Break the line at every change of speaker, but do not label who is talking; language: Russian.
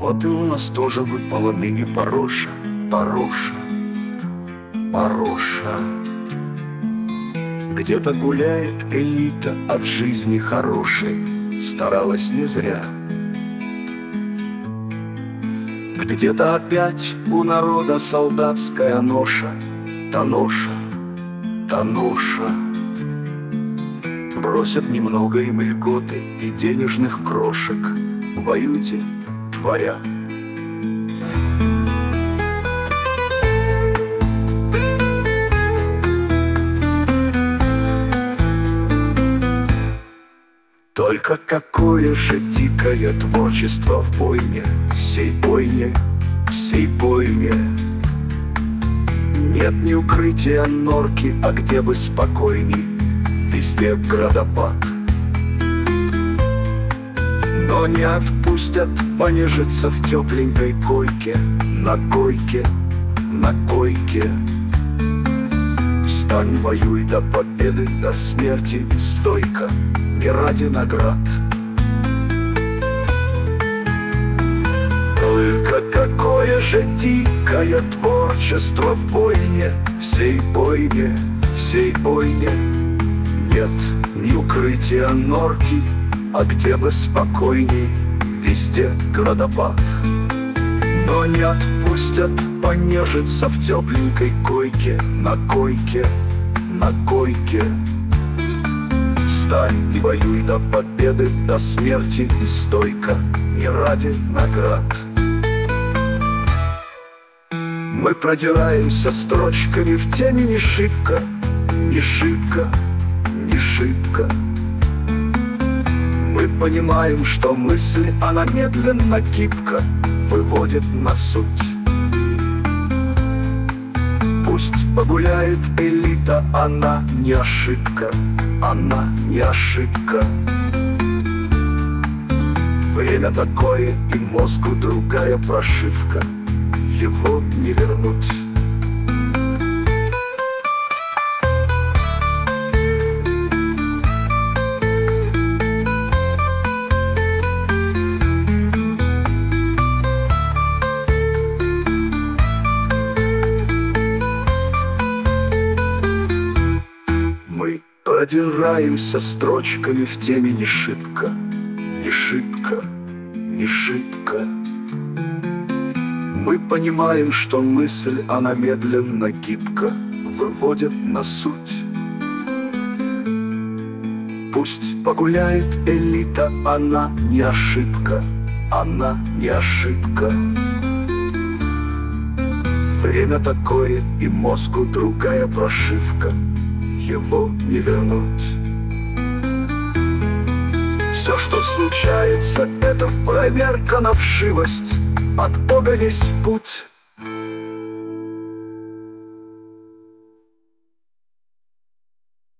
Вот и у нас тоже выпала ныне Пороша, Пороша, Пороша. Где-то гуляет элита от жизни хорошей, старалась не зря. Где-то опять у народа солдатская ноша, та ноша, та ноша. Бросят немного им льготы и денежных крошек, воюйте, творя. Только какое же дикое творчество в бойне, всей бойне, всей бойне. Нет ни укрытия норки, а где бы спокойней, везде градопад. Но не отпустят понежиться в тепленькой койке, на койке, на койке. Встань, воюй до победы, до смерти стойко, не ради наград. Только какое же дикое творчество в бойне, всей бойне, всей бойне. Нет ни укрытия норки, а где бы спокойней, везде градопад. Но не отпустят понежиться в тепленькой койке, на койке, на койке. Встань и воюй до победы, до смерти и стойко, не ради наград. Мы продираемся строчками в теме не шибко, не шибко, не шибко. Мы понимаем, что мысль, она медленно, гибко выводит на суть. Пусть погуляет элита, она не ошибка, она не ошибка. Время такое, и мозгу другая прошивка, его не вернуть. Мы продираемся строчками в теме не шибко, не шибко, не шибко. Мы понимаем, что мысль, она медленно, гибко выводит на суть. Пусть погуляет элита, она не ошибка, она не ошибка. Время такое, и мозгу другая прошивка, его не вернуть. Все, что случается, это проверка на вшивость. От Бога есть путь,